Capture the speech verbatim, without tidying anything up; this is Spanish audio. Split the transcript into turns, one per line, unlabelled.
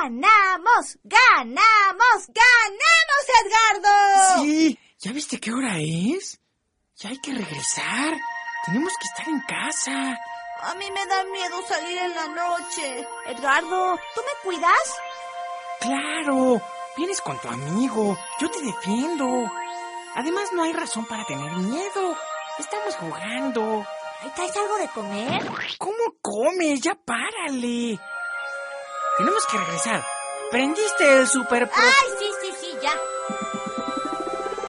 ¡Ganamos! ¡Ganamos! ¡Ganamos, Edgardo!
Sí, ¿ya viste qué hora es? Ya hay que regresar. Tenemos que estar en casa.
A mí me da miedo salir en la noche. Edgardo, ¿tú me cuidas?
Claro, vienes con tu amigo. Yo te defiendo. Además, no hay razón para tener miedo. Estamos jugando.
¿Ahí traes algo de comer?
¿Cómo comes? Ya párale. Tenemos que regresar. ¿Prendiste el super pro...
¡Ay, sí,